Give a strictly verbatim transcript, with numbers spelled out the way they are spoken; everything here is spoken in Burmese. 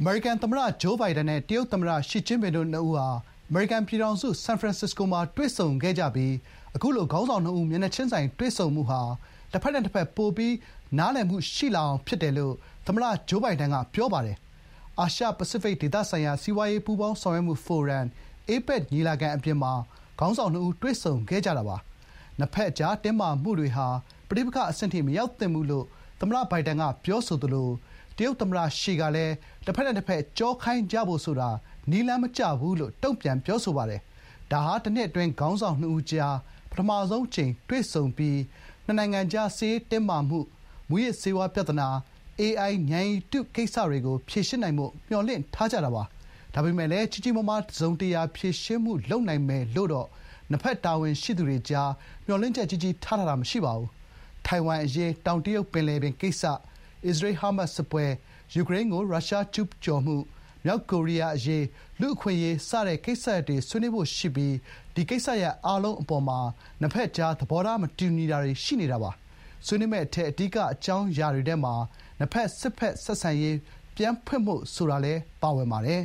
အမေရိကန်သမ္မတဂျိုးဘိုင်ဒန်နဲ့တရုတ်သမ္မတရှီကျင်းပင်တို့နှစ်ဦးဟာအမေရိကန်ပြည်ထောင်စုဆန်ဖရန်စစ္စကိုမှာတွေ့ဆုံခဲ့ကြပြီးအခုလိုခေါင်းဆောင်နှစ်ဦးမျက်နှာချင်းဆိုင်တွေ့ဆုံမှုဟာတစ်ဖက်နဲ့တစ်ဖက်ပိုပြီးနားလည်မှုရှိလာအောင်ဖြစ်တယ်လို့သမ္မတဂျိုးဘိုင်ဒန်ကပြောပါတယ်။အာရှပစိဖိတ်ဒေသဆိုင်ရာစီးပွားရေးပူးပေါင်းဆောင်ရွက်မှုဖိုရမ် အေပက် ညီလာခံအပြင်မှာခေါင်းဆောင်နှစ်ဦးတွေ့ဆုံခဲ့ကြတာပါ။နှစ်ဖက်ကြားတင်းမာမှုတွေဟာပဋိပက္ခအဆင့်ထိမရောက်သင့်ဘူးလို့သမ္မတဘိုင်ဒန်ကပြောဆိုသလိုတရုတ်သမ္မတရှီကလည်းတစ်ဖက်နဲ့တစ်ဖက်ကြောခိုင်းကြဖို့ဆိုတာနည်းလမ်းမကျဘူးလို့တုံ့ပြန်ပြောဆိုပါတယ်။ဒါဟာတစ်နှစ်အတွင်းခေါင်းဆောင်နှစ်ဦးကြားပထမဆုံးအကြိမ်တွေ့ဆုံပြီးနှစ်နိုင်ငံကြားစစ်ရေးတင်းမာမှု၊မူးယစ်ဆေးဝါးပြဿနာ၊ အေအိုင် ဉာဏ်ရည်တုကိစ္စတွေကိုဖြေရှင်းနိုင်ဖို့မျှော်လင့်ထားကြတာပါ။ဒါပေမဲ့လည်းကြီးကြီးမားမားတစုံတရာဖြေရှင်းမှုလုပ်နိုင်မယ်လို့တော့နှစ်ဖက်တာဝန်ရှိသူတွေကြားမျှော်လင့်ချက်ကြီးကြီးထားထားတာမရှိပါဘူး။ထိုင်ဝမ်အရေး၊တောင်တရုတ်ပင်လယ်ပြင်ကိစ္စ၊အစ္စရေး-ဟာမတ်စ်စစ်ပွဲ၊ယူကရိန်းကိုရုရှားကျူးကျော်မှု၊မြောက်ကိုရီးယားအရေး၊လူ့အခွင့်အရေးစတဲ့ကိစ္စရပ်တွေဆွေးနွေးဖို့ရှိပြီးဒီကိစ္စရပ်အားလုံးအပေါ်မှာနှစ်ဖက်ကြားသဘောထားမတူညီတာတွေရှိနေတာပါ။ဆွေးနွေးမယ့်အထက်အဓိကအကြောင်းအရာတွေထဲမှာနှစ်ဖက်စစ်ဘက်ဆက်ဆံရေးပြန်ဖွင့်ဖို့ဆိုတာလည်းပါဝင်ပါတယ်